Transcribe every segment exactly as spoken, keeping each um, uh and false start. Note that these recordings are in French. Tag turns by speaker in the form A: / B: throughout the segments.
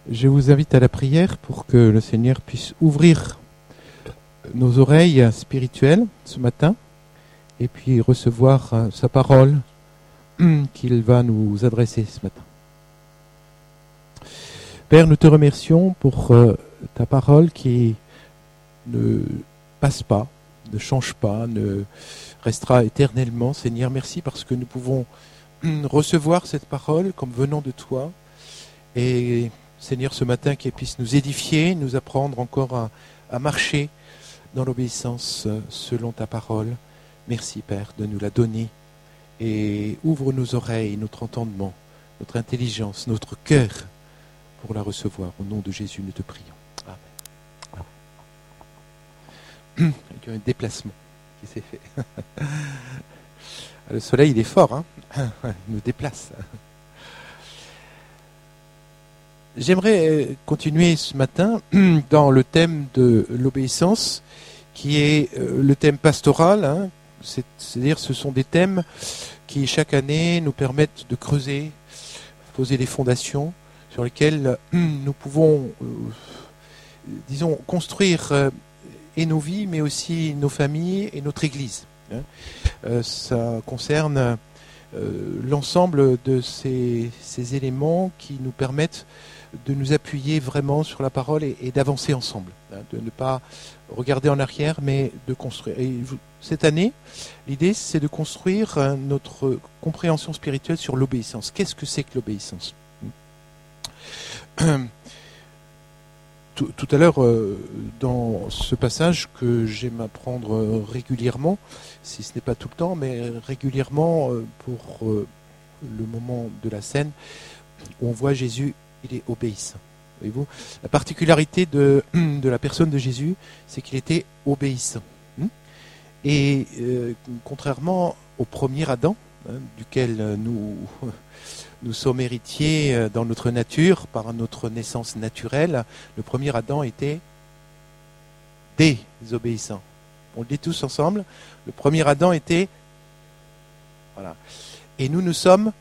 A: Je vous invite à la prière pour que le Seigneur puisse ouvrir nos oreilles spirituelles ce matin et puis recevoir sa parole qu'il va nous adresser ce matin. Père, nous te remercions pour ta parole qui ne passe pas, ne change pas, ne restera éternellement. Seigneur, merci parce que nous pouvons recevoir cette parole comme venant de toi. Et Seigneur, ce matin, qu'elle puisse nous édifier, nous apprendre encore à, à marcher dans l'obéissance selon ta parole. Merci, Père, de nous la donner. Et ouvre nos oreilles, notre entendement, notre intelligence, notre cœur pour la recevoir. Au nom de Jésus, nous te prions. Amen. Amen. Il y a un déplacement qui s'est fait. Le soleil, il est fort, hein. Il nous déplace. J'aimerais continuer ce matin dans le thème de l'obéissance, qui est le thème pastoral. Hein. C'est, c'est-à-dire ce sont des thèmes qui, chaque année, nous permettent de creuser, poser des fondations sur lesquelles nous pouvons, euh, disons, construire euh, et nos vies, mais aussi nos familles et notre Église. Hein. Euh, ça concerne euh, l'ensemble de ces, ces éléments qui nous permettent de nous appuyer vraiment sur la parole et, et d'avancer ensemble, hein, de ne pas regarder en arrière, mais de construire. Et cette année, l'idée, c'est de construire euh, notre compréhension spirituelle sur l'obéissance. Qu'est-ce que c'est que l'obéissance ? Tout, tout à l'heure, euh, dans ce passage que j'aime apprendre euh, régulièrement, si ce n'est pas tout le temps, mais régulièrement euh, pour euh, le moment de la scène, où on voit Jésus, il est obéissant. Voyez-vous ? La particularité de, de la personne de Jésus, c'est qu'il était obéissant. Et euh, contrairement au premier Adam, hein, duquel nous... Nous sommes héritiers dans notre nature, par notre naissance naturelle. Le premier Adam était désobéissant. On le dit tous ensemble. Le premier Adam était... Voilà. Et nous, nous sommes...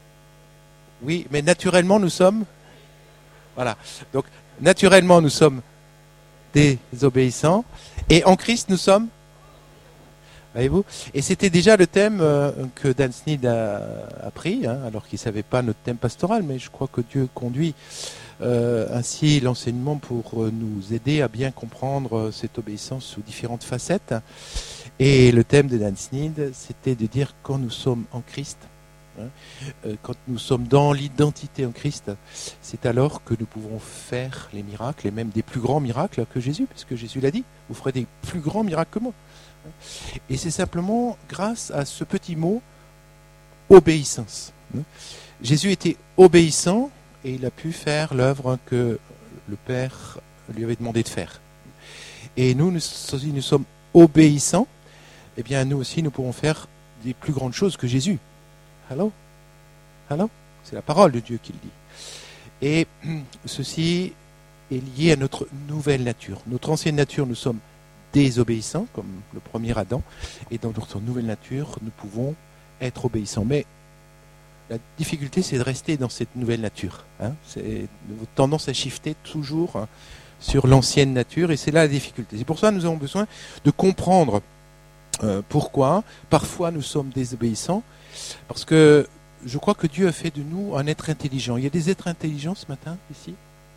A: Oui, mais naturellement, nous sommes... Voilà. Donc, naturellement, nous sommes désobéissants. Et en Christ, nous sommes... Voyez-vous ? Et c'était déjà le thème euh, que Dan Sneed a, a pris, hein, alors qu'il ne savait pas notre thème pastoral, mais je crois que Dieu conduit euh, ainsi l'enseignement pour euh, nous aider à bien comprendre euh, cette obéissance sous différentes facettes. Et le thème de Dan Sneed, c'était de dire quand nous sommes en Christ, hein, euh, quand nous sommes dans l'identité en Christ, c'est alors que nous pouvons faire les miracles, et même des plus grands miracles que Jésus, puisque Jésus l'a dit, vous ferez des plus grands miracles que moi. Et c'est simplement grâce à ce petit mot, obéissance. Jésus était obéissant et il a pu faire l'œuvre que le Père lui avait demandé de faire. Et nous, nous, si nous sommes obéissants, eh bien nous aussi, nous pourrons faire des plus grandes choses que Jésus. Allô ? Allô ? C'est la parole de Dieu qui le dit. Et ceci est lié à notre nouvelle nature. Notre ancienne nature, nous sommes désobéissants, comme le premier Adam, et dans notre nouvelle nature, nous pouvons être obéissants. Mais la difficulté, c'est de rester dans cette nouvelle nature. Hein. C'est notre tendance à shifter toujours hein, sur l'ancienne nature, et c'est là la difficulté. C'est pour ça que nous avons besoin de comprendre euh, pourquoi parfois nous sommes désobéissants, parce que je crois que Dieu a fait de nous un être intelligent. Il y a des êtres intelligents ce matin, ici,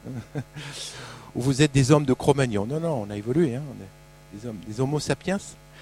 A: où vous êtes des hommes de Cro-Magnon. Non, non, on a évolué, hein, on est des hommes, des homo sapiens.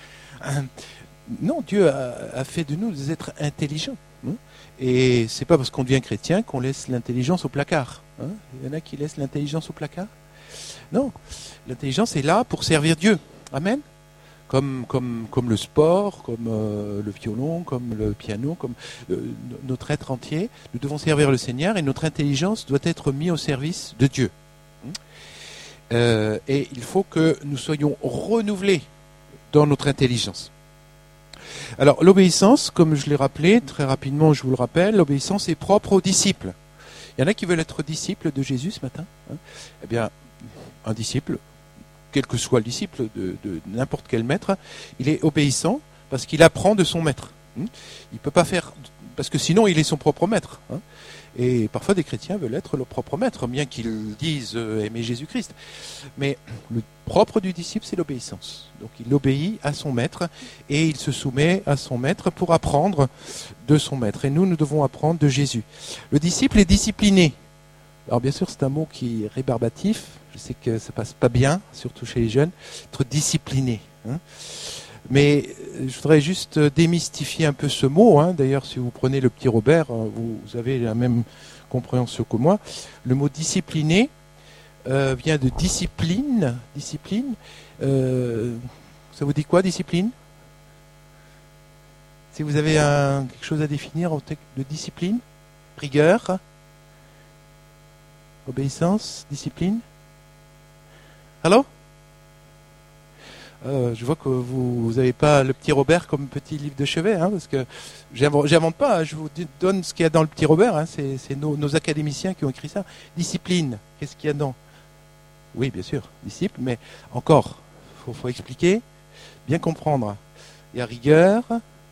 A: Non, Dieu a, a fait de nous des êtres intelligents. Hein, et c'est pas parce qu'on devient chrétien qu'on laisse l'intelligence au placard. Hein. Il y en a qui laissent l'intelligence au placard. Non, l'intelligence est là pour servir Dieu. Amen. Comme, comme, comme le sport, comme euh, le violon, comme le piano, comme euh, notre être entier. Nous devons servir le Seigneur et notre intelligence doit être mise au service de Dieu. Euh, et il faut que nous soyons renouvelés dans notre intelligence. Alors, l'obéissance, comme je l'ai rappelé, très rapidement, je vous le rappelle, l'obéissance est propre aux disciples. Il y en a qui veulent être disciples de Jésus ce matin. Hein. Eh bien, un disciple, quel que soit le disciple de, de n'importe quel maître, il est obéissant parce qu'il apprend de son maître. Il ne peut pas faire parce que sinon il est son propre maître. Hein. Et parfois des chrétiens veulent être leur propre maître, bien qu'ils disent euh, aimer Jésus-Christ. Mais le propre du disciple, c'est l'obéissance. Donc il obéit à son maître et il se soumet à son maître pour apprendre de son maître. Et nous, nous devons apprendre de Jésus. Le disciple est discipliné. Alors bien sûr, c'est un mot qui est rébarbatif. Je sais que ça passe pas bien, surtout chez les jeunes, être discipliné. Hein. Mais je voudrais juste démystifier un peu ce mot. Hein. D'ailleurs, si vous prenez le petit Robert, vous, vous avez la même compréhension que moi. Le mot discipliné euh, vient de discipline. Discipline. Euh, ça vous dit quoi, discipline? Si vous avez un, quelque chose à définir en termes de discipline, rigueur, obéissance, discipline. Allô? Euh, je vois que vous n'avez pas le petit Robert comme petit livre de chevet, hein, parce que j'invente pas, hein, je vous donne ce qu'il y a dans le petit Robert, hein, c'est, c'est nos, nos académiciens qui ont écrit ça. Discipline, qu'est-ce qu'il y a dedans? Oui, bien sûr, disciple, mais encore, il faut, faut expliquer, bien comprendre. Il y a rigueur.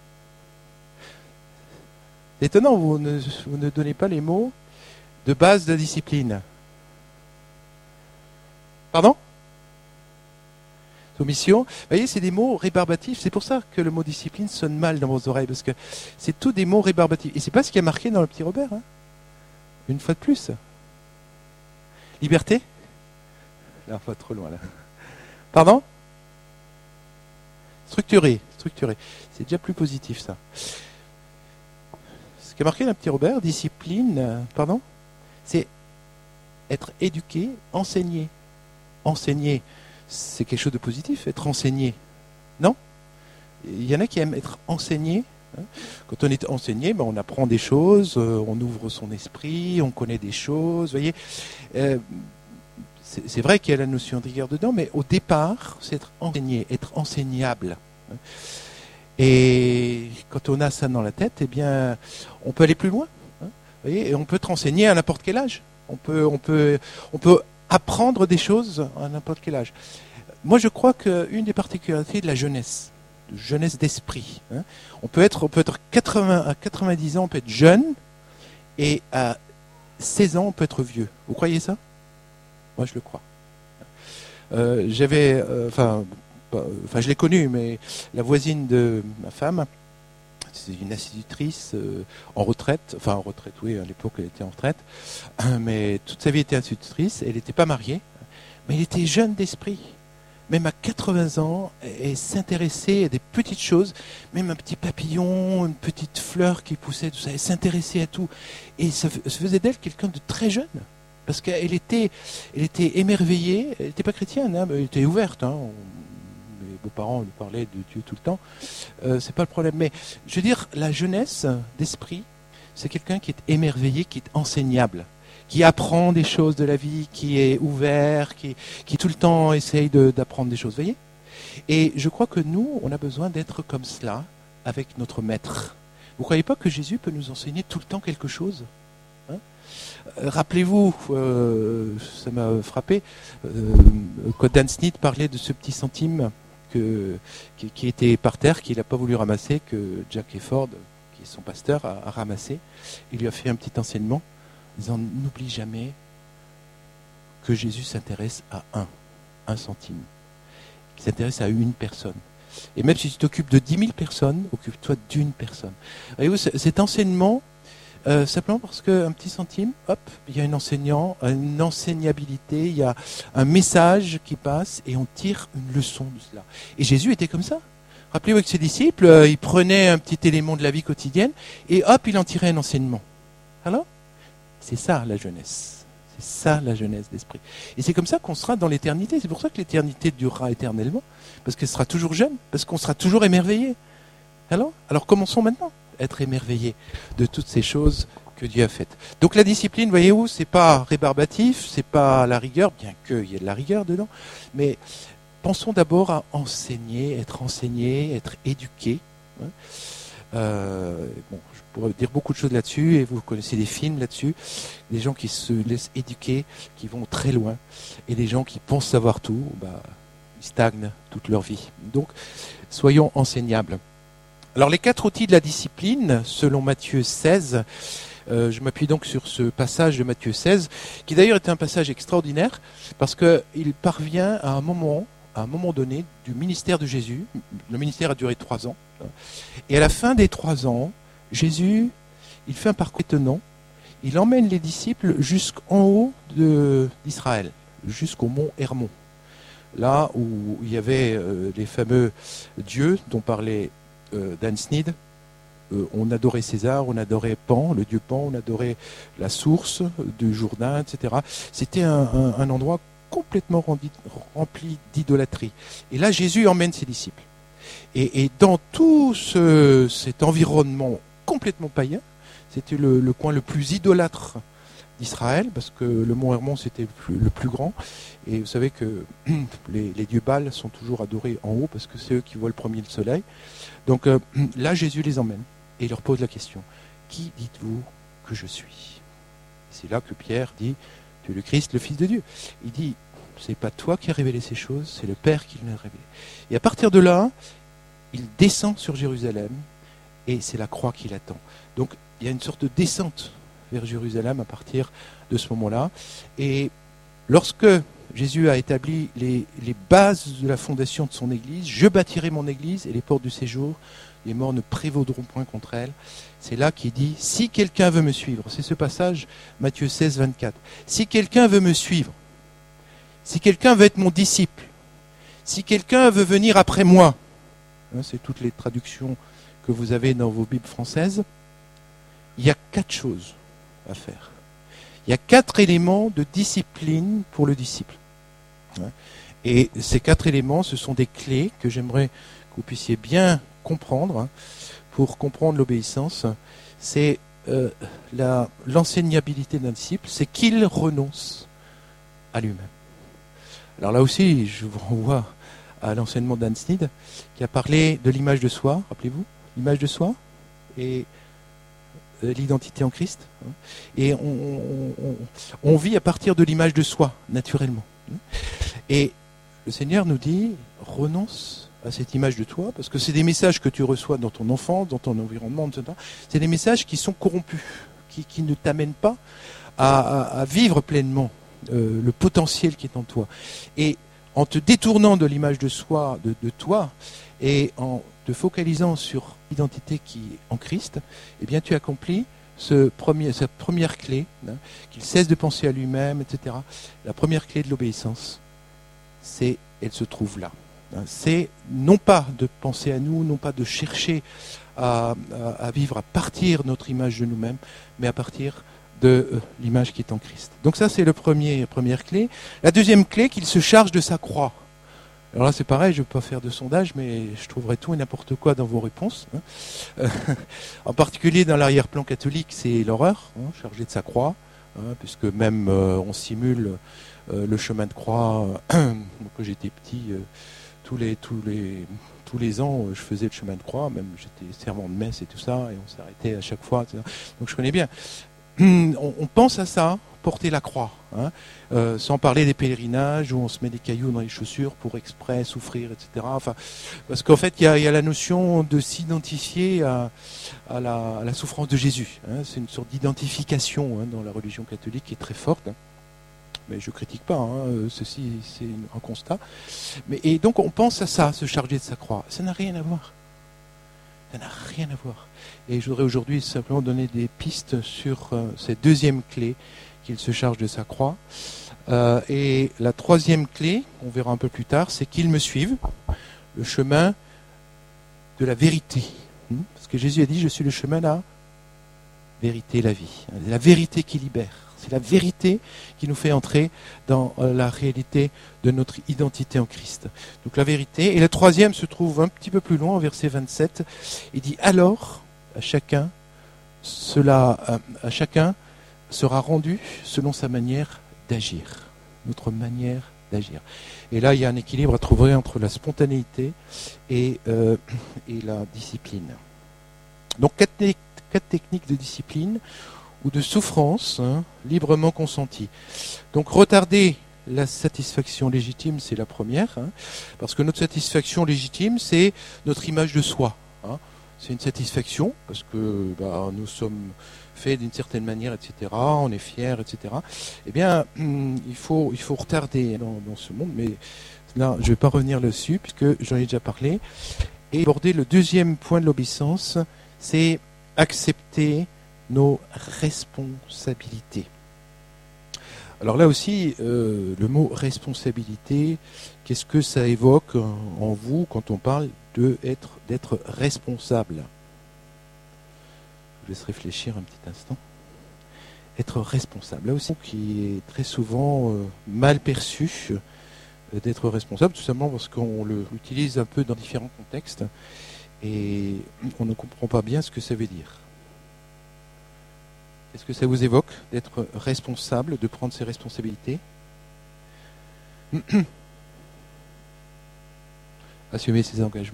A: C'est étonnant, vous ne, vous ne donnez pas les mots de base de la discipline. Pardon? Soumission. Vous voyez, c'est des mots rébarbatifs. C'est pour ça que le mot discipline sonne mal dans vos oreilles, parce que c'est tous des mots rébarbatifs. Et c'est pas ce qui a marqué dans le petit Robert. Hein. Une fois de plus. Liberté? Là, pas trop loin là. Pardon? Structuré, structuré. C'est déjà plus positif ça. Ce qui a marqué dans le petit Robert, discipline, pardon, c'est être éduqué, enseigné. Enseigner, c'est quelque chose de positif, être enseigné. Non? Il y en a qui aiment être enseigné. Quand on est enseigné, ben on apprend des choses, on ouvre son esprit, on connaît des choses. Vous voyez, euh, c'est, c'est vrai qu'il y a la notion de rigueur dedans, mais au départ, c'est être enseigné, être enseignable. Et quand on a ça dans la tête, eh bien, on peut aller plus loin. Vous voyez, et on peut être enseigné à n'importe quel âge. On peut, on peut, on peut apprendre des choses à n'importe quel âge. Moi, je crois qu'une des particularités de la jeunesse, de jeunesse d'esprit, hein, on peut être, on peut être quatre-vingts à quatre-vingt-dix ans, on peut être jeune, et à seize ans, on peut être vieux. Vous croyez ça? Moi, je le crois. Euh, j'avais, euh, enfin, enfin, je l'ai connue, mais la voisine de ma femme, c'est une institutrice euh, en retraite, enfin en retraite, oui, à l'époque elle était en retraite, mais toute sa vie était institutrice, elle n'était pas mariée, mais elle était jeune d'esprit. Même à quatre-vingts ans, elle s'intéressait à des petites choses, même un petit papillon, une petite fleur qui poussait, tout ça, elle s'intéressait à tout. Et ça faisait d'elle quelqu'un de très jeune, parce qu'elle était, elle était émerveillée, elle n'était pas chrétienne, hein, mais elle était ouverte, hein, on, mes beaux-parents lui parlaient de Dieu tout le temps, euh, c'est pas le problème. Mais je veux dire, la jeunesse d'esprit, c'est quelqu'un qui est émerveillé, qui est enseignable, qui apprend des choses de la vie, qui est ouvert, qui, qui tout le temps essaye de, d'apprendre des choses, vous voyez. Et je crois que nous, on a besoin d'être comme cela avec notre maître. Vous ne croyez pas que Jésus peut nous enseigner tout le temps quelque chose? Hein? euh, Rappelez-vous, euh, ça m'a frappé, euh, quand Dan Smith parlait de ce petit centime que, qui, qui était par terre, qu'il n'a pas voulu ramasser, que Jack Hayford, qui est son pasteur, a, a ramassé. Il lui a fait un petit enseignement, disant, n'oublie jamais que Jésus s'intéresse à un, un centime. Il s'intéresse à une personne. Et même si tu t'occupes de dix mille personnes, occupe-toi d'une personne. Voyez-vous, cet enseignement, euh, simplement parce qu'un petit centime, hop, il y a un enseignant, une enseignabilité, il y a un message qui passe et on tire une leçon de cela. Et Jésus était comme ça. Rappelez-vous que ses disciples, euh, ils prenaient un petit élément de la vie quotidienne et hop, il en tirait un enseignement. Alors, c'est ça la jeunesse. C'est ça la jeunesse d'esprit. Et c'est comme ça qu'on sera dans l'éternité. C'est pour ça que l'éternité durera éternellement. Parce qu'elle sera toujours jeune. Parce qu'on sera toujours émerveillé. Alors, alors commençons maintenant. Être émerveillé de toutes ces choses que Dieu a faites. Donc la discipline, voyez-vous, c'est pas rébarbatif, c'est pas la rigueur, bien qu'il y ait de la rigueur dedans. Mais pensons d'abord à enseigner, être enseigné, être éduqué. Hein. Euh, bon, je pourrais dire beaucoup de choses là-dessus, et vous connaissez des films là-dessus, des gens qui se laissent éduquer, qui vont très loin, et des gens qui pensent savoir tout, bah, ils stagnent toute leur vie. Donc, soyons enseignables. Alors les quatre outils de la discipline, selon Matthieu seize, euh, je m'appuie donc sur ce passage de Matthieu seize, qui d'ailleurs est un passage extraordinaire, parce qu'il parvient à un moment, à un moment donné, du ministère de Jésus. Le ministère a duré trois ans, et à la fin des trois ans, Jésus, il fait un parcours étonnant. Il emmène les disciples jusqu'en haut de, d'Israël, jusqu'au mont Hermon, là où il y avait euh, les fameux dieux dont parlait euh, Dan Sneed. Euh, on adorait César, on adorait Pan, le dieu Pan, on adorait la source du Jourdain, et cetera. C'était un, un, un endroit complètement rempli, rempli d'idolâtrie. Et là, Jésus emmène ses disciples. Et, et dans tout ce, cet environnement complètement païen, c'était le, le coin le plus idolâtre d'Israël, parce que le mont Hermon, c'était le plus, le plus grand. Et vous savez que les, les dieux Baal sont toujours adorés en haut, parce que c'est eux qui voient le premier le soleil. Donc euh, là, Jésus les emmène, et il leur pose la question, « Qui dites-vous que je suis ?» C'est là que Pierre dit, « Tu es le Christ, le Fils de Dieu. » Il dit, « C'est pas toi qui as révélé ces choses, c'est le Père qui les a révélées. » Et à partir de là, il descend sur Jérusalem, et c'est la croix qui l'attend. Donc, il y a une sorte de descente vers Jérusalem à partir de ce moment-là. Et lorsque Jésus a établi les, les bases de la fondation de son Église, « Je bâtirai mon Église et les portes du séjour, les morts ne prévaudront point contre elle », c'est là qu'il dit « Si quelqu'un veut me suivre », c'est ce passage, Matthieu seize, vingt-quatre, « Si quelqu'un veut me suivre, si quelqu'un veut être mon disciple, si quelqu'un veut venir après moi », hein, c'est toutes les traductions que vous avez dans vos Bibles françaises, il y a quatre choses à faire. Il y a quatre éléments de discipline pour le disciple. Et ces quatre éléments, ce sont des clés que j'aimerais que vous puissiez bien comprendre pour comprendre l'obéissance. C'est euh, la, l'enseignabilité d'un disciple, c'est qu'il renonce à lui-même. Alors là aussi, je vous renvoie à l'enseignement d'Anne Sneed, qui a parlé de l'image de soi, rappelez-vous, l'image de soi, et l'identité en Christ. Et on, on, on, on vit à partir de l'image de soi, naturellement. Et le Seigneur nous dit, renonce à cette image de toi, parce que c'est des messages que tu reçois dans ton enfance, dans ton environnement, et cetera. C'est des messages qui sont corrompus, qui, qui ne t'amènent pas à, à, à vivre pleinement euh, le potentiel qui est en toi. Et en te détournant de l'image de soi, de, de toi, et en te focalisant sur l'identité qui est en Christ, eh bien tu accomplis ce premier, cette première clé, hein, qu'il cesse de penser à lui-même, et cetera. La première clé de l'obéissance, c'est, elle se trouve là. Hein, c'est non pas de penser à nous, non pas de chercher à, à, à vivre à partir de notre image de nous-mêmes, mais à partir de euh, l'image qui est en Christ. Donc ça, c'est la première clé. La deuxième clé, qu'il se charge de sa croix. Alors là, c'est pareil, je ne vais pas faire de sondage, mais je trouverai tout et n'importe quoi dans vos réponses. Hein. Euh, en particulier dans l'arrière-plan catholique, c'est l'horreur, hein, chargé de sa croix, hein, puisque même euh, on simule euh, le chemin de croix. Euh, quand j'étais petit, euh, tous les tous les tous les ans, euh, je faisais le chemin de croix, même j'étais servant de messe et tout ça, et on s'arrêtait à chaque fois, et cetera. Donc je connais bien. On, on pense à ça, porter la croix, hein, euh, sans parler des pèlerinages où on se met des cailloux dans les chaussures pour exprès souffrir, et cetera. Enfin, parce qu'en fait, il y a, y a la notion de s'identifier à, à, la, à la souffrance de Jésus. Hein. C'est une sorte d'identification, hein, dans la religion catholique qui est très forte. Hein. Mais je critique pas, hein, ceci c'est un constat. Mais, et donc on pense à ça, se charger de sa croix. Ça n'a rien à voir. Ça n'a rien à voir. Et je voudrais aujourd'hui simplement donner des pistes sur euh, cette deuxième clé, qu'il se charge de sa croix. Euh, et la troisième clé, on verra un peu plus tard, c'est qu'il me suive, le chemin de la vérité. Parce que Jésus a dit, je suis le chemin de la vérité et la vie. La vérité qui libère. C'est la vérité qui nous fait entrer dans la réalité de notre identité en Christ. Donc la vérité. Et la troisième se trouve un petit peu plus loin, au verset vingt-sept. Il dit, alors, à chacun, cela, à chacun sera rendu selon sa manière d'agir. Notre manière d'agir. Et là, il y a un équilibre à trouver entre la spontanéité et, euh, et la discipline. Donc quatre, quatre techniques de discipline ou de souffrance, hein, librement consentie. Donc retarder la satisfaction légitime, c'est la première, hein, parce que notre satisfaction légitime, c'est notre image de soi. Hein. c'est une satisfaction, parce que bah, nous sommes faits d'une certaine manière, et cetera. On est fiers, et cetera. Eh bien, il faut, il faut retarder dans, dans ce monde, mais là, je ne vais pas revenir là-dessus, puisque j'en ai déjà parlé. Et aborder le deuxième point de l'obéissance, c'est accepter nos responsabilités. Alors là aussi, euh, le mot responsabilité, qu'est-ce que ça évoque en vous quand on parle de être, d'être responsable ? Je vous laisse réfléchir un petit instant. Être responsable, là aussi, qui est très souvent euh, mal perçu, euh, d'être responsable, tout simplement parce qu'on l'utilise un peu dans différents contextes et on ne comprend pas bien ce que ça veut dire. Est-ce que ça vous évoque d'être responsable, de prendre ses responsabilités ? Assumer ses engagements ?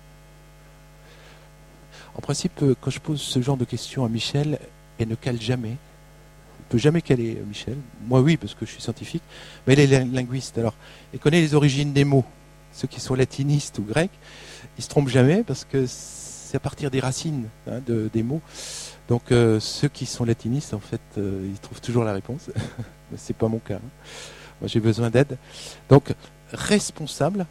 A: En principe, quand je pose ce genre de questions à Michel, elle ne cale jamais. Elle ne peut jamais caler, Michel. Moi, oui, parce que je suis scientifique. Mais elle est linguiste. Alors, elle connaît les origines des mots. Ceux qui sont latinistes ou grecs, ils ne se trompent jamais parce que c'est à partir des racines hein, de, des mots. Donc euh, ceux qui sont latinistes, en fait, euh, ils trouvent toujours la réponse. Mais c'est pas mon cas. Hein. Moi, j'ai besoin d'aide. Donc, responsable,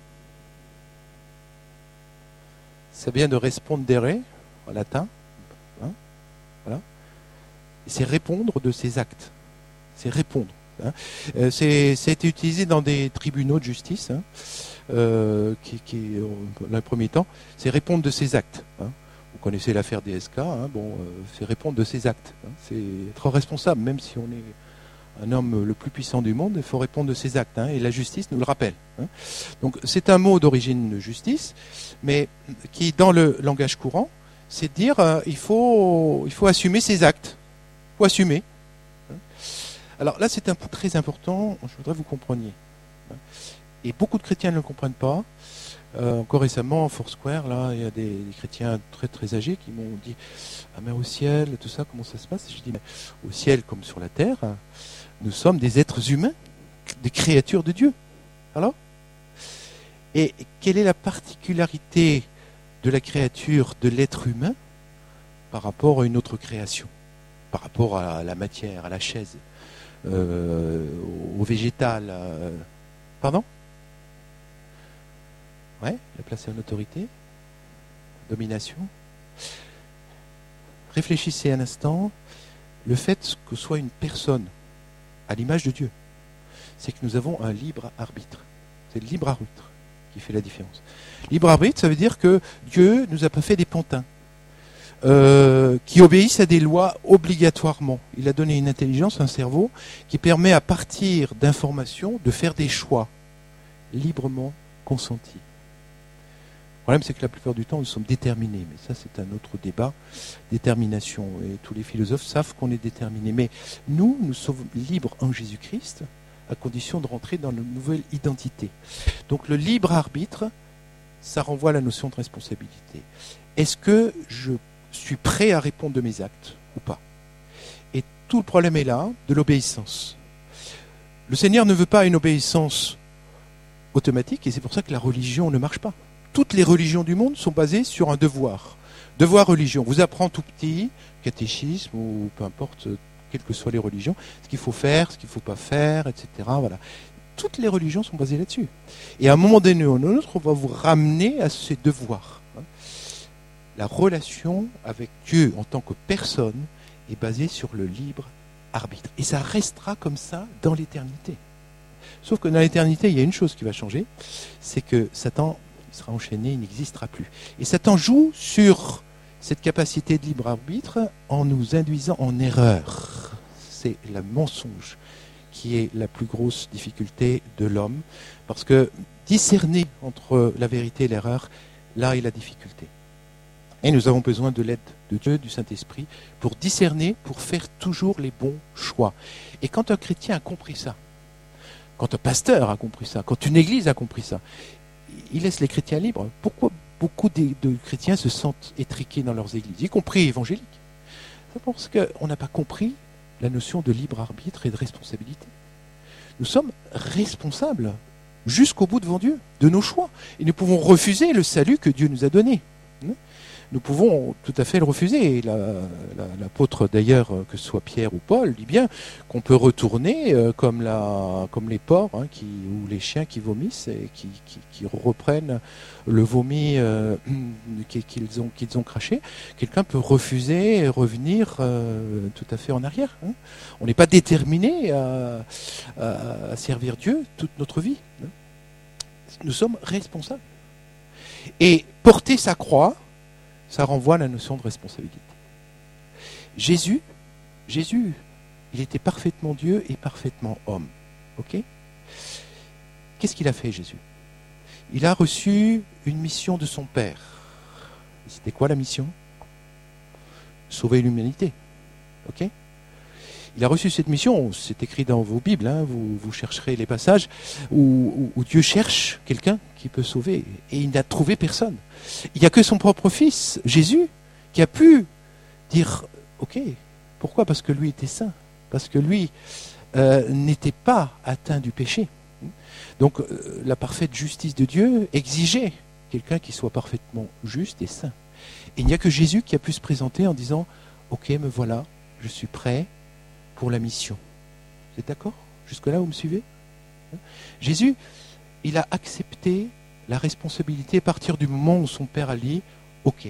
A: ça vient de respondere, en latin. Hein, voilà. C'est répondre de ses actes. C'est répondre. Hein. Euh, c'est, ça a été utilisé dans des tribunaux de justice, hein, euh, qui, qui, dans le premier temps, c'est répondre de ses actes. Hein. Vous connaissez l'affaire D S K, hein, bon, euh, c'est répondre de ses actes. Hein, c'est être responsable, même si on est un homme le plus puissant du monde, il faut répondre de ses actes, hein, et la justice nous le rappelle. Hein. Donc c'est un mot d'origine justice, mais qui, dans le langage courant, c'est de dire euh, il faut, il faut assumer ses actes. Il faut assumer. Hein. Alors là, c'est un point très important, je voudrais que vous compreniez. Hein. Et beaucoup de chrétiens ne le comprennent pas. Euh, encore récemment, Foursquare, là, il y a des, des chrétiens très très âgés qui m'ont dit ah mais au ciel, tout ça, comment ça se passe ? Et je dis mais au ciel comme sur la terre, nous sommes des êtres humains, des créatures de Dieu. Alors ? Et quelle est la particularité de la créature de l'être humain par rapport à une autre création ? Par rapport à la matière, à la chaise, euh, au végétal. Euh... Pardon ? Ouais, la placer en autorité, domination. Réfléchissez un instant. Le fait que ce soit une personne à l'image de Dieu, c'est que nous avons un libre arbitre. C'est le libre arbitre qui fait la différence. Libre arbitre, ça veut dire que Dieu nous a pas fait des pantins euh, qui obéissent à des lois obligatoirement. Il a donné une intelligence, un cerveau, qui permet à partir d'informations de faire des choix librement consentis. Le problème, c'est que la plupart du temps, nous sommes déterminés. Mais ça, c'est un autre débat. Détermination. Et tous les philosophes savent qu'on est déterminés. Mais nous, nous sommes libres en Jésus-Christ, à condition de rentrer dans une nouvelle identité. Donc le libre arbitre, ça renvoie à la notion de responsabilité. Est-ce que je suis prêt à répondre de mes actes ou pas ? Et tout le problème est là, de l'obéissance. Le Seigneur ne veut pas une obéissance automatique, et c'est pour ça que la religion ne marche pas. Toutes les religions du monde sont basées sur un devoir. Devoir religion. On vous apprend tout petit, catéchisme ou peu importe, quelles que soient les religions, ce qu'il faut faire, ce qu'il ne faut pas faire, et cetera. Voilà. Toutes les religions sont basées là-dessus. Et à un moment donné ou à un autre, on va vous ramener à ces devoirs. La relation avec Dieu en tant que personne est basée sur le libre arbitre. Et ça restera comme ça dans l'éternité. Sauf que dans l'éternité, il y a une chose qui va changer, c'est que Satan il sera enchaîné, il n'existera plus. Et Satan joue sur cette capacité de libre arbitre en nous induisant en erreur. C'est le mensonge qui est la plus grosse difficulté de l'homme, parce que discerner entre la vérité et l'erreur, là est la difficulté. Et nous avons besoin de l'aide de Dieu, du Saint-Esprit, pour discerner, pour faire toujours les bons choix. Et quand un chrétien a compris ça, quand un pasteur a compris ça, quand une église a compris ça, il laisse les chrétiens libres. Pourquoi beaucoup de, de chrétiens se sentent étriqués dans leurs églises, y compris évangéliques ? C'est parce qu'on n'a pas compris la notion de libre arbitre et de responsabilité. Nous sommes responsables jusqu'au bout devant Dieu de nos choix. Et nous pouvons refuser le salut que Dieu nous a donné. nous pouvons tout à fait le refuser. La, la, l'apôtre d'ailleurs, que ce soit Pierre ou Paul, dit bien qu'on peut retourner euh, comme, la, comme les porcs hein, qui, ou les chiens qui vomissent et qui, qui, qui reprennent le vomi euh, qu'ils ont, qu'ils ont craché. Quelqu'un peut refuser et revenir euh, tout à fait en arrière. Hein. On n'est pas déterminé à, à, à servir Dieu toute notre vie. Hein. Nous sommes responsables. Et porter sa croix, ça renvoie à la notion de responsabilité. Jésus, Jésus, il était parfaitement Dieu et parfaitement homme. Ok ? Qu'est-ce qu'il a fait, Jésus ? Il a reçu une mission de son Père. C'était quoi la mission ? Sauver l'humanité. Ok ? Il a reçu cette mission, c'est écrit dans vos Bibles, hein, vous, vous chercherez les passages où, où, où Dieu cherche quelqu'un qui peut sauver, et il n'a trouvé personne. Il n'y a que son propre fils, Jésus, qui a pu dire, ok, pourquoi ? Parce que lui était saint, parce que lui euh, n'était pas atteint du péché. Donc euh, la parfaite justice de Dieu exigeait quelqu'un qui soit parfaitement juste et saint. Et il n'y a que Jésus qui a pu se présenter en disant, ok, me voilà, je suis prêt pour la mission. Vous êtes d'accord ? Jusque-là, vous me suivez ? Jésus, il a accepté la responsabilité à partir du moment où son Père a dit « Ok,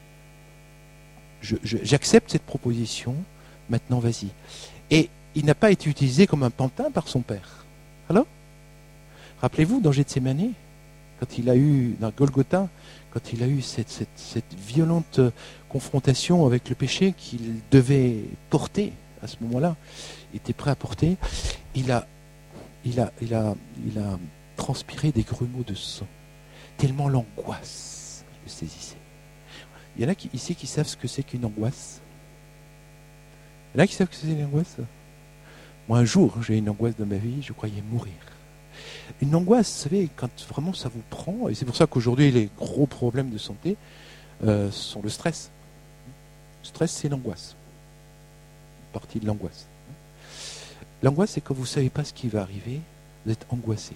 A: je, je, j'accepte cette proposition, maintenant vas-y ». Et il n'a pas été utilisé comme un pantin par son Père. Alors ? Rappelez-vous, dans Gethsémani, quand il a eu, dans Golgotha, quand il a eu cette, cette, cette violente confrontation avec le péché qu'il devait porter, à ce moment-là, il était prêt à porter, il a, il a, il a, il a transpiré des grumeaux de sang, tellement l'angoisse le saisissait. Il y en a qui, ici qui savent ce que c'est qu'une angoisse. Il y en a qui savent ce que c'est qu'une angoisse. Moi, un jour, j'ai eu une angoisse dans ma vie, je croyais mourir. Une angoisse, vous savez, quand vraiment ça vous prend, et c'est pour ça qu'aujourd'hui, les gros problèmes de santé euh, sont le stress. Le stress, c'est l'angoisse. Partie de l'angoisse. L'angoisse, c'est quand vous ne savez pas ce qui va arriver, vous êtes angoissé.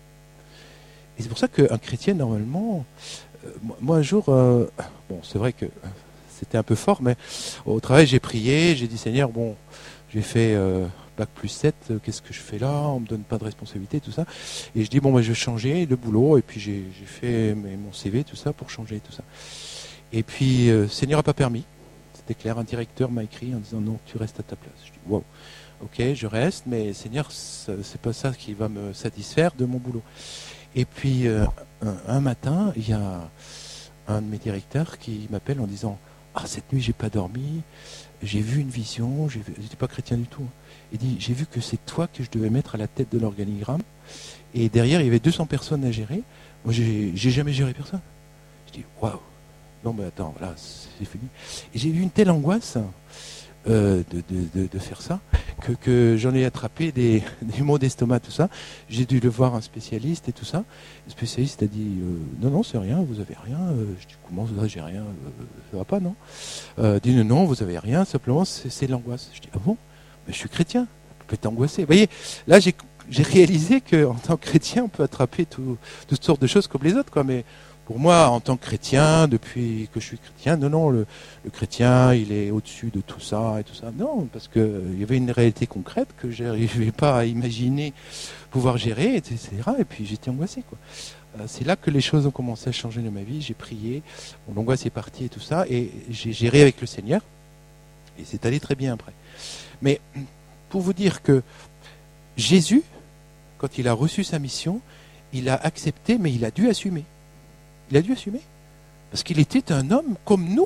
A: Et c'est pour ça qu'un chrétien, normalement, euh, moi un jour, euh, bon, c'est vrai que c'était un peu fort, mais au travail, j'ai prié, j'ai dit, Seigneur, bon, j'ai fait euh, bac plus sept, qu'est-ce que je fais là ? On ne me donne pas de responsabilité, tout ça. Et je dis, bon, ben, je vais changer le boulot, et puis j'ai, j'ai fait mes, mon C V, tout ça, pour changer tout ça. Et puis, euh, Seigneur n'a pas permis. C'était clair, un directeur m'a écrit en disant non, tu restes à ta place. Je dis wow, ok, je reste, mais Seigneur, c'est pas ça qui va me satisfaire de mon boulot. Et puis euh, un, un matin, il y a un de mes directeurs qui m'appelle en disant ah, cette nuit j'ai pas dormi, j'ai vu une vision, j'ai vu, j'étais pas chrétien du tout. Il dit j'ai vu que c'est toi que je devais mettre à la tête de l'organigramme, et derrière il y avait deux cents personnes à gérer. Moi j'ai, j'ai jamais géré personne. Je dis waouh. Non, mais attends, là, c'est fini. Et j'ai eu une telle angoisse euh, de, de, de, de faire ça que, que j'en ai attrapé des, des maux d'estomac, tout ça. J'ai dû le voir un spécialiste et tout ça. Le spécialiste a dit euh, non, non, c'est rien, vous avez rien. Euh, je dis comment ça, j'ai rien, euh, ça va pas, non euh, dit non, non, vous avez rien, simplement c'est, c'est l'angoisse. Je dis ah bon, mais je suis chrétien, je peux être angoissé. Vous voyez, là j'ai, j'ai réalisé qu'en tant que chrétien, on peut attraper tout, toutes sortes de choses comme les autres, quoi, mais pour moi, en tant que chrétien, depuis que je suis chrétien, non, non, le, le chrétien, il est au-dessus de tout ça et tout ça. Non, parce qu'il euh, y avait une réalité concrète que je n'arrivais pas à imaginer pouvoir gérer, et cetera. Et puis j'étais angoissé, quoi. Euh, c'est là que les choses ont commencé à changer dans ma vie. J'ai prié, mon angoisse est partie et tout ça, et j'ai géré avec le Seigneur, et c'est allé très bien après. Mais pour vous dire que Jésus, quand il a reçu sa mission, il a accepté, mais il a dû assumer. Il a dû assumer. Parce qu'il était un homme comme nous.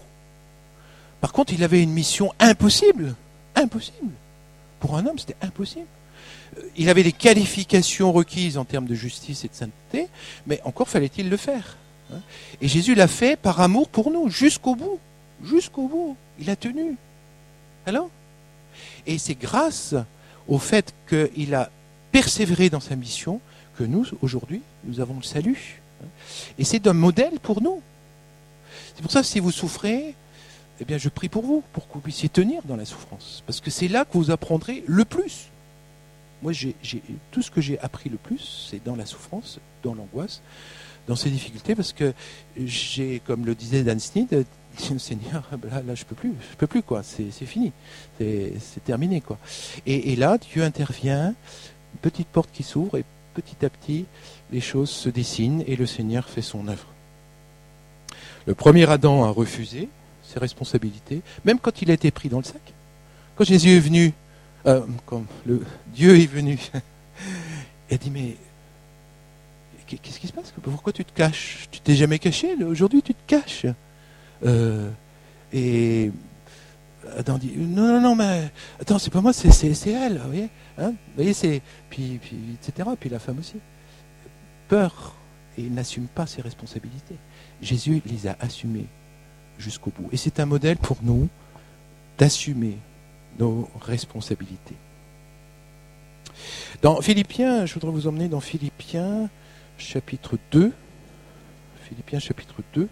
A: Par contre, il avait une mission impossible. Impossible. Pour un homme, c'était impossible. Il avait les qualifications requises en termes de justice et de sainteté, mais encore fallait-il le faire. Et Jésus l'a fait par amour pour nous, jusqu'au bout. Jusqu'au bout. Il a tenu. Alors ? Et c'est grâce au fait qu'il a persévéré dans sa mission que nous, aujourd'hui, nous avons le salut. Et c'est un modèle pour nous. C'est pour ça que si vous souffrez, eh bien je prie pour vous, pour que vous puissiez tenir dans la souffrance. Parce que c'est là que vous apprendrez le plus. Moi, j'ai, j'ai, tout ce que j'ai appris le plus, c'est dans la souffrance, dans l'angoisse, dans ces difficultés, parce que j'ai, comme le disait Dan Sneed, dit, Seigneur, là, là je peux plus, je peux plus, quoi. C'est, c'est fini, c'est, c'est terminé, quoi. Et, et là, Dieu intervient, une petite porte qui s'ouvre, et petit à petit, les choses se dessinent, et le Seigneur fait son œuvre. Le premier Adam a refusé ses responsabilités, même quand il a été pris dans le sac. Quand Jésus est venu, euh, quand le Dieu est venu, il a dit, mais qu'est-ce qui se passe? Pourquoi tu te caches? Tu t'es jamais caché, aujourd'hui tu te caches. Euh, et Adam dit, non, non, non, mais attends, c'est pas moi, c'est, c'est, c'est elle, vous voyez, hein, vous voyez, c'est, puis, puis, et cetera, puis la femme aussi. Peur, et il n'assume pas ses responsabilités. Jésus les a assumées jusqu'au bout. Et c'est un modèle pour nous d'assumer nos responsabilités. Dans Philippiens, je voudrais vous emmener dans Philippiens chapitre deux. Philippiens chapitre deux.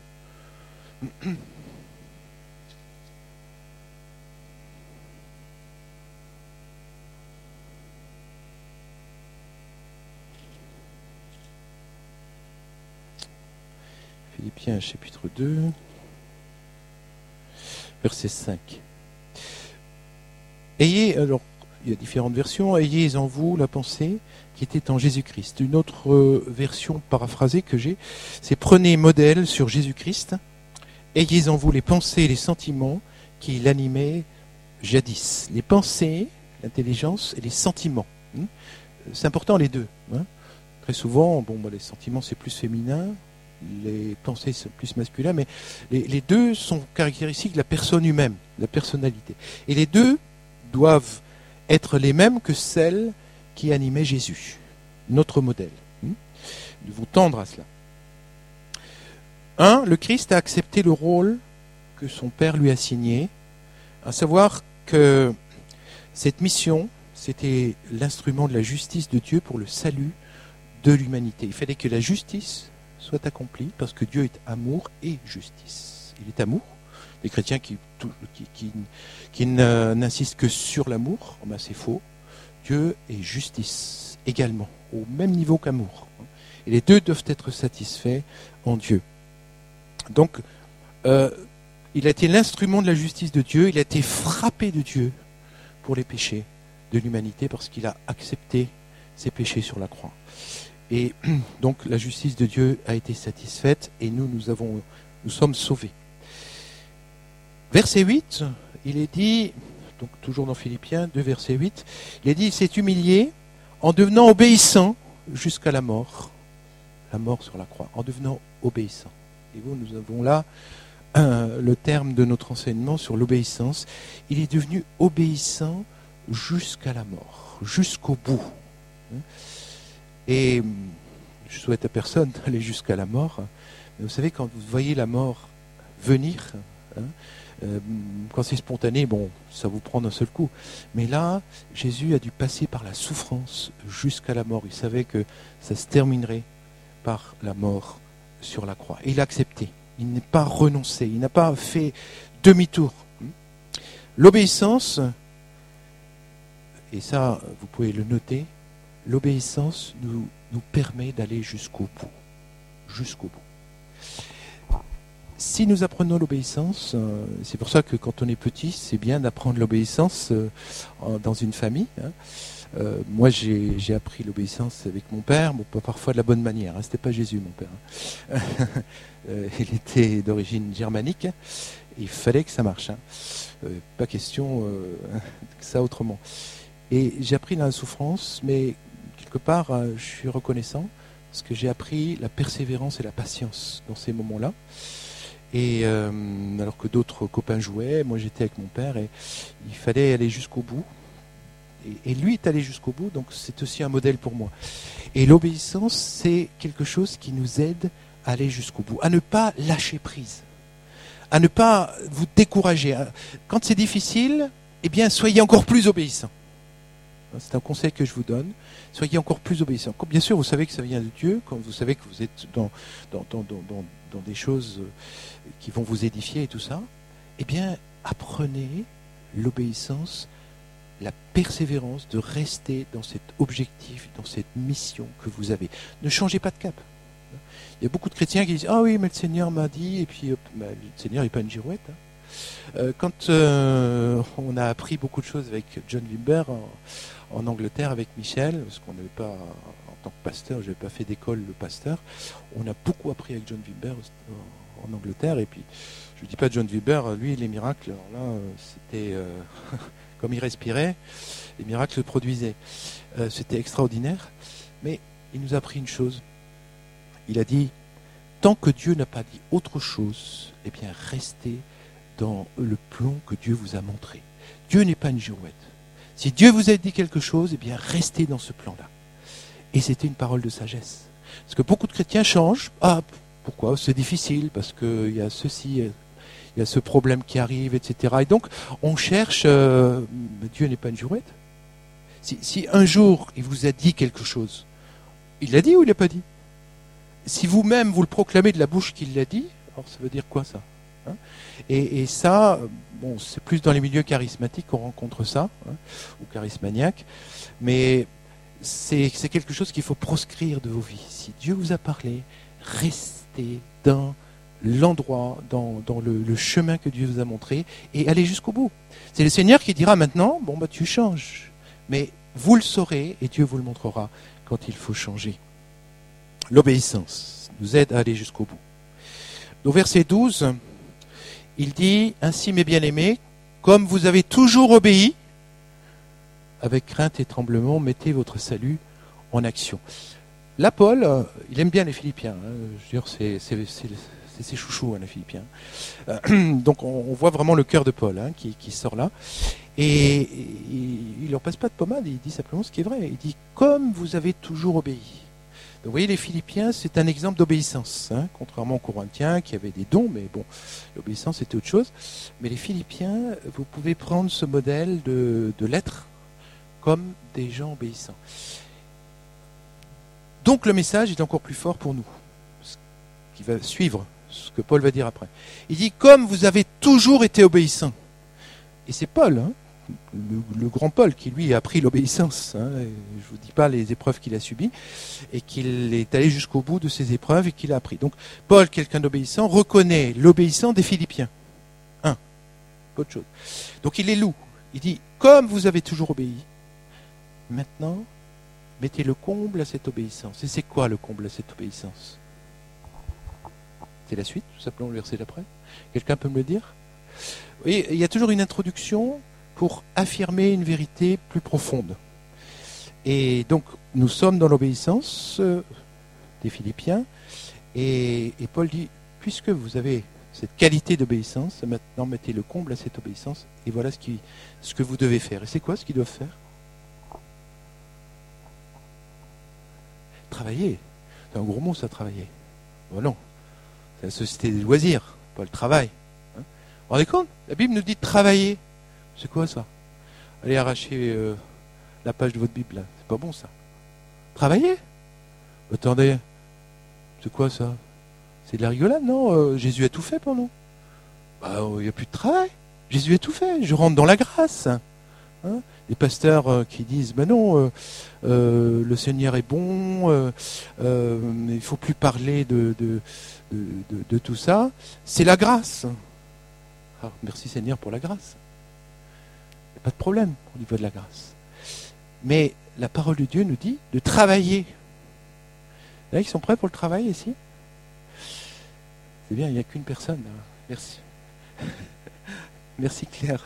A: Philippiens chapitre deux, verset cinq. Ayez, alors, il y a différentes versions, ayez en vous la pensée qui était en Jésus-Christ. Une autre euh, version paraphrasée que j'ai, c'est prenez modèle sur Jésus-Christ, ayez en vous les pensées et les sentiments qui l'animaient jadis. Les pensées, l'intelligence et les sentiments. Hein, c'est important les deux. Hein. Très souvent, bon, bah, les sentiments c'est plus féminin, les pensées sont plus masculins, mais les, les deux sont caractéristiques de la personne humaine, de la personnalité. Et les deux doivent être les mêmes que celles qui animaient Jésus, notre modèle. Nous devons tendre à cela. Un, le Christ a accepté le rôle que son Père lui a signé, à savoir que cette mission, c'était l'instrument de la justice de Dieu pour le salut de l'humanité. Il fallait que la justice soit accomplie, parce que Dieu est amour et justice. Il est amour. Les chrétiens qui, qui, qui, qui n'insistent que sur l'amour, ben c'est faux. Dieu est justice également, au même niveau qu'amour. Et les deux doivent être satisfaits en Dieu. Donc, euh, il a été l'instrument de la justice de Dieu, il a été frappé de Dieu pour les péchés de l'humanité, parce qu'il a accepté ses péchés sur la croix. Et donc, la justice de Dieu a été satisfaite, et nous, nous, avons, nous sommes sauvés. Verset huit, il est dit, donc toujours dans Philippiens deux, verset huit, il est dit, il s'est humilié en devenant obéissant jusqu'à la mort. La mort sur la croix, en devenant obéissant. Et vous, nous avons là euh, le terme de notre enseignement sur l'obéissance. Il est devenu obéissant jusqu'à la mort, jusqu'au bout. Et je souhaite à personne d'aller jusqu'à la mort. Mais vous savez, quand vous voyez la mort venir, hein, Euh, quand c'est spontané, bon, ça vous prend d'un seul coup. Mais là, Jésus a dû passer par la souffrance jusqu'à la mort. Il savait que ça se terminerait par la mort sur la croix. Et il a accepté. Il n'est pas renoncé. Il n'a pas fait demi-tour. L'obéissance, et ça, vous pouvez le noter, l'obéissance nous, nous permet d'aller jusqu'au bout. Jusqu'au bout. Si nous apprenons l'obéissance, euh, c'est pour ça que quand on est petit, c'est bien d'apprendre l'obéissance euh, en, dans une famille. Hein. Euh, moi, j'ai, j'ai appris l'obéissance avec mon père, bon, pas parfois de la bonne manière. Hein. C'était pas Jésus, mon père. Hein. euh, il était d'origine germanique. Il fallait que ça marche. Hein. Euh, pas question euh, que ça autrement. Et j'ai appris dans la souffrance, mais quelque part, euh, je suis reconnaissant parce que j'ai appris la persévérance et la patience dans ces moments-là. Et euh, alors que d'autres copains jouaient, moi j'étais avec mon père et il fallait aller jusqu'au bout. Et, et lui est allé jusqu'au bout, donc c'est aussi un modèle pour moi. Et l'obéissance, c'est quelque chose qui nous aide à aller jusqu'au bout, à ne pas lâcher prise, à ne pas vous décourager. Quand c'est difficile, eh bien soyez encore plus obéissants. C'est un conseil que je vous donne. Soyez encore plus obéissants. Bien sûr, vous savez que ça vient de Dieu, quand vous savez que vous êtes dans, dans, dans, dans, dans, dans des choses qui vont vous édifier et tout ça. Eh bien, apprenez l'obéissance la persévérance de rester dans cet objectif, dans cette mission que vous avez. Ne changez pas de cap. Il y a beaucoup de chrétiens qui disent « Ah oui, mais le Seigneur m'a dit », et puis hop, bah, le Seigneur n'est pas une girouette. Hein. Euh, quand euh, on a appris beaucoup de choses avec John Wimber en, en Angleterre, avec Michel, parce qu'on n'avait pas, en tant que pasteur, je n'avais pas fait d'école de pasteur, on a beaucoup appris avec John Wimber en, en Angleterre, et puis je ne dis pas John Wimber, lui, les miracles, alors là, c'était... Euh, comme il respirait, les miracles se produisaient. Euh, c'était extraordinaire, mais il nous a appris une chose. Il a dit, tant que Dieu n'a pas dit autre chose, eh bien, restez dans le plan que Dieu vous a montré. Dieu n'est pas une girouette. Si Dieu vous a dit quelque chose, eh bien, restez dans ce plan-là. Et c'était une parole de sagesse. Parce que beaucoup de chrétiens changent. Ah, pourquoi? C'est difficile, parce qu'il y a ceci, il y a ce problème qui arrive, et cetera. Et donc, on cherche... Euh, Dieu n'est pas une girouette. Si, si un jour, il vous a dit quelque chose, il l'a dit ou il l'a pas dit? Si vous-même, vous le proclamez de la bouche qu'il l'a dit, alors ça veut dire quoi, ça? Hein? et, et ça, bon, c'est plus dans les milieux charismatiques qu'on rencontre ça, hein, ou charismaniaques, mais c'est, c'est quelque chose qu'il faut proscrire de vos vies. Si Dieu vous a parlé, restez dans l'endroit, dans, dans le, le chemin que Dieu vous a montré, et allez jusqu'au bout. C'est le Seigneur qui dira maintenant, bon bah tu changes, mais vous le saurez et Dieu vous le montrera quand il faut changer. L'obéissance nous aide à aller jusqu'au bout. Au verset douze, il dit, ainsi mes bien-aimés, comme vous avez toujours obéi, avec crainte et tremblement, mettez votre salut en action. Là, Paul, il aime bien les Philippiens. Hein. Je veux dire, c'est, c'est, c'est, c'est ses chouchous, hein, les Philippiens. Euh, donc, on, on voit vraiment le cœur de Paul hein, qui, qui sort là. Et, et il ne leur passe pas de pommade, il dit simplement ce qui est vrai. Il dit, comme vous avez toujours obéi. Donc, vous voyez, les Philippiens, c'est un exemple d'obéissance, hein, contrairement aux Corinthiens qui avaient des dons, mais bon, l'obéissance c'était autre chose. Mais les Philippiens, vous pouvez prendre ce modèle de, de l'être comme des gens obéissants. Donc le message est encore plus fort pour nous, ce qui va suivre ce que Paul va dire après. Il dit, comme vous avez toujours été obéissants. Et c'est Paul, hein, le, le grand Paul, qui lui a appris l'obéissance. Hein, je ne vous dis pas les épreuves qu'il a subies, et qu'il est allé jusqu'au bout de ces épreuves et qu'il a appris. Donc Paul, quelqu'un d'obéissant, reconnaît l'obéissant des Philippiens. Un, pas autre chose. Donc il les loue. Il dit, comme vous avez toujours obéi, maintenant, mettez le comble à cette obéissance. Et c'est quoi le comble à cette obéissance? C'est la suite, tout simplement, le verset d'après. Quelqu'un peut me le dire? Oui, il y a toujours une introduction pour affirmer une vérité plus profonde. Et donc, nous sommes dans l'obéissance euh, des Philippiens. Et, et Paul dit, puisque vous avez cette qualité d'obéissance, maintenant mettez le comble à cette obéissance. Et voilà ce, qui, ce que vous devez faire. Et c'est quoi ce qu'ils doivent faire? Travailler. C'est un gros mot, ça, travailler. Ben non. C'est la société des loisirs, pas le travail. Hein, vous vous rendez compte? La Bible nous dit de travailler. C'est quoi ça? Allez arracher euh, la page de votre Bible, là. C'est pas bon, ça. Travailler? Attendez. C'est quoi, ça? C'est de la rigolade, non? euh, Jésus a tout fait pour nous. Bah, il n'y a plus de travail. Jésus a tout fait. Je rentre dans la grâce. Hein, les pasteurs euh, qui disent ben non, euh, euh, le Seigneur est bon, euh, euh, il ne faut plus parler de, de, de, de, de tout ça. C'est la grâce. Ah, merci Seigneur pour la grâce. Il n'y a pas de problème au niveau de la grâce. Mais la parole de Dieu nous dit de travailler. Là, ils sont prêts pour le travail ici? C'est bien, il n'y a qu'une personne. Là. Merci. Merci Claire.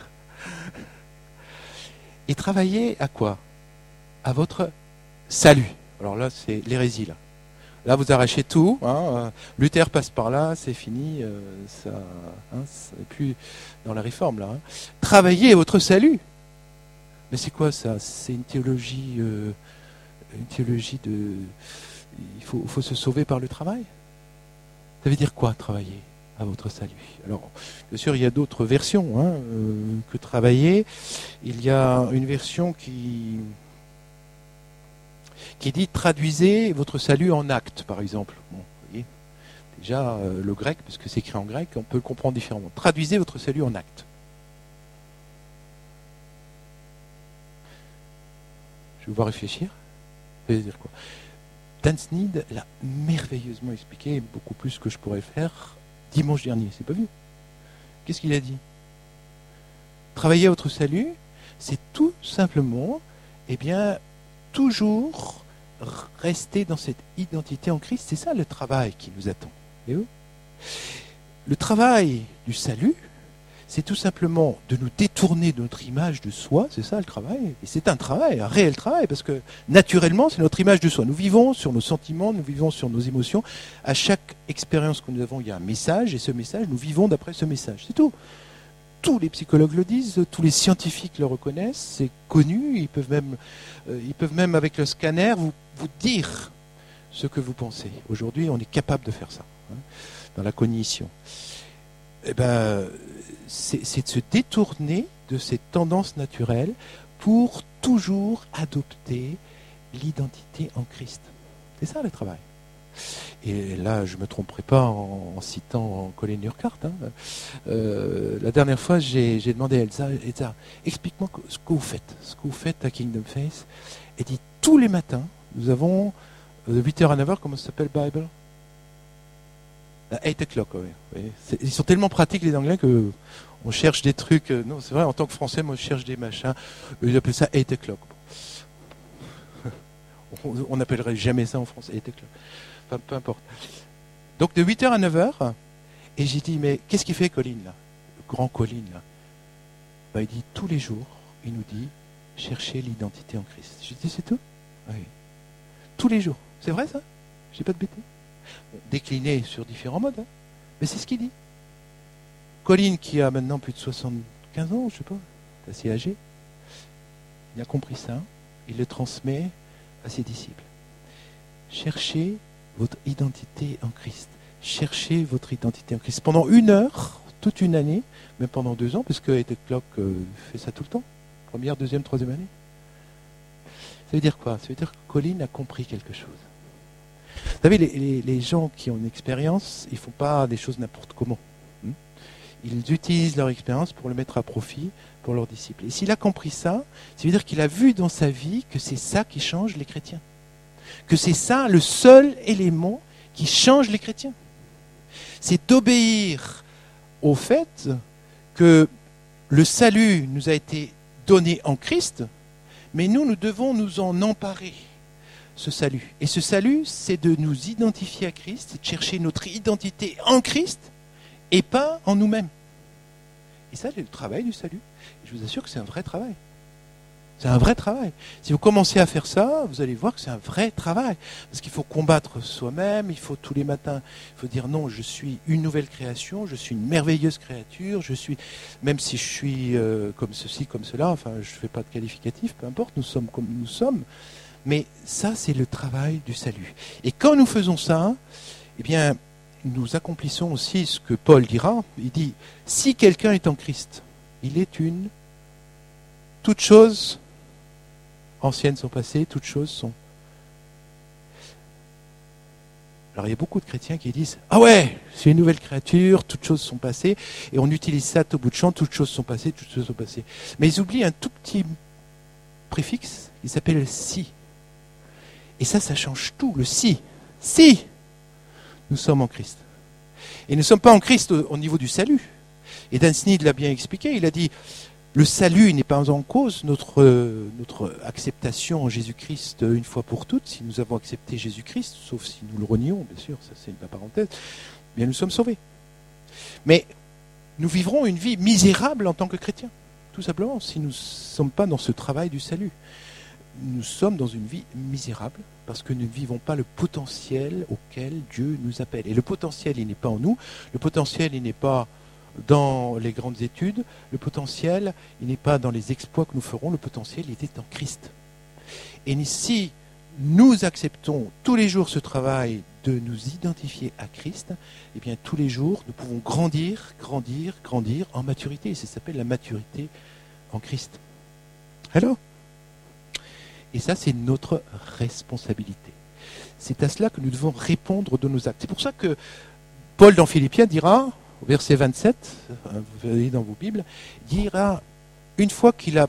A: Et travailler à quoi? À votre salut. Alors là, c'est l'hérésie. Là, là vous arrachez tout. Hein. Luther passe par là, c'est fini. Euh, ça, hein, c'est plus dans la réforme. Là, hein. Travailler à votre salut. Mais c'est quoi ça? C'est une théologie, euh, une théologie de. Il faut, faut se sauver par le travail. Ça veut dire quoi, travailler à votre salut? Alors, bien sûr, il y a d'autres versions hein, euh, que travailler. Il y a une version qui, qui dit traduisez votre salut en acte, par exemple. Bon, vous voyez, déjà, euh, le grec, parce que c'est écrit en grec, on peut le comprendre différemment. Traduisez votre salut en acte. Je vais vous voir réfléchir. Ça veut dire quoi? Dan Sneed l'a merveilleusement expliqué, beaucoup plus que je pourrais le faire, dimanche dernier. C'est pas vu? Qu'est-ce qu'il a dit? Travailler à votre salut, c'est tout simplement, eh bien, toujours rester dans cette identité en Christ. C'est ça le travail qui nous attend. Et où? Le travail du salut, c'est tout simplement de nous détourner de notre image de soi, c'est ça le travail. Et c'est un travail, un réel travail, parce que naturellement, c'est notre image de soi. Nous vivons sur nos sentiments, nous vivons sur nos émotions. À chaque expérience que nous avons, il y a un message, et ce message, nous vivons d'après ce message. C'est tout. Tous les psychologues le disent, tous les scientifiques le reconnaissent, c'est connu, ils peuvent même, euh, ils peuvent même avec le scanner vous, vous dire ce que vous pensez. Aujourd'hui, on est capable de faire ça, hein, dans la cognition. Eh ben, c'est, c'est de se détourner de cette tendance naturelle pour toujours adopter l'identité en Christ. C'est ça le travail. Et là, je ne me tromperai pas en, en citant Colin Urquhart. Hein. Euh, la dernière fois, j'ai, j'ai demandé à Elsa, Elsa, explique-moi ce que vous faites, ce que vous faites à Kingdom Faith. Elle dit, tous les matins, nous avons de huit heures à neuf heures, comment ça s'appelle Bible? À huit o'clock, oui. oui. Ils sont tellement pratiques les Anglais que on cherche des trucs. Euh, non, c'est vrai, en tant que Français, moi je cherche des machins. Ils appellent ça huit o'clock. Bon. On n'appellerait jamais ça en français huit o'clock. Enfin, peu importe. Donc de huit heures à neuf heures, et j'ai dit, mais qu'est-ce qu'il fait Colin là? Le grand Colin là. Ben, il dit tous les jours, il nous dit, cherchez l'identité en Christ. J'ai dit, c'est tout? Oui. Tous les jours. C'est vrai ça? J'ai pas de bêtises. Décliné sur différents modes, hein. Mais c'est ce qu'il dit. Colin, qui a maintenant plus de soixante-quinze ans, je sais pas, assez âgé, il a compris ça, il le transmet à ses disciples. Cherchez votre identité en Christ. Cherchez votre identité en Christ. Pendant une heure, toute une année, même pendant deux ans, parce que Eight O'Clock euh, fait ça tout le temps. Première, deuxième, troisième année. Ça veut dire quoi? Ça veut dire que Colin a compris quelque chose. Vous savez, les, les, les gens qui ont une expérience, ils ne font pas des choses n'importe comment. Ils utilisent leur expérience pour le mettre à profit pour leurs disciples. Et s'il a compris ça, ça veut dire qu'il a vu dans sa vie que c'est ça qui change les chrétiens. Que c'est ça le seul élément qui change les chrétiens. C'est d'obéir au fait que le salut nous a été donné en Christ, mais nous, nous devons nous en emparer. Ce salut. Et ce salut, c'est de nous identifier à Christ, c'est de chercher notre identité en Christ et pas en nous-mêmes. Et ça, c'est le travail du salut. Et je vous assure que c'est un vrai travail. C'est un vrai travail. Si vous commencez à faire ça, vous allez voir que c'est un vrai travail. Parce qu'il faut combattre soi-même, il faut tous les matins, il faut dire non, je suis une nouvelle création, je suis une merveilleuse créature, je suis, même si je suis euh, comme ceci, comme cela, enfin, je ne fais pas de qualificatif, peu importe, nous sommes comme nous sommes. Mais ça, c'est le travail du salut. Et quand nous faisons ça, eh bien, nous accomplissons aussi ce que Paul dira. Il dit, si quelqu'un est en Christ, il est une... Toutes choses anciennes sont passées, toutes choses sont... Alors, il y a beaucoup de chrétiens qui disent, ah ouais, c'est une nouvelle créature, toutes choses sont passées, et on utilise ça au bout de champ, toutes choses sont passées, toutes choses sont passées. Mais ils oublient un tout petit préfixe qui s'appelle si. Et ça, ça change tout, le si. Si nous sommes en Christ. Et nous ne sommes pas en Christ au, au niveau du salut. Et Dan Sneed l'a bien expliqué, il a dit, le salut n'est pas en cause, notre, euh, notre acceptation en Jésus-Christ une fois pour toutes, si nous avons accepté Jésus-Christ, sauf si nous le renions, bien sûr, ça c'est une parenthèse, bien nous sommes sauvés. Mais nous vivrons une vie misérable en tant que chrétiens, tout simplement, si nous ne sommes pas dans ce travail du salut. Nous sommes dans une vie misérable parce que nous ne vivons pas le potentiel auquel Dieu nous appelle. Et le potentiel, il n'est pas en nous. Le potentiel, il n'est pas dans les grandes études. Le potentiel, il n'est pas dans les exploits que nous ferons. Le potentiel, il est en Christ. Et si nous acceptons tous les jours ce travail de nous identifier à Christ, eh bien tous les jours, nous pouvons grandir, grandir, grandir en maturité. Et ça s'appelle la maturité en Christ. Alors ? Et ça, c'est notre responsabilité. C'est à cela que nous devons répondre de nos actes. C'est pour ça que Paul, dans Philippiens, dira, au verset vingt-sept, vous verrez dans vos Bibles, dira, une fois qu'il a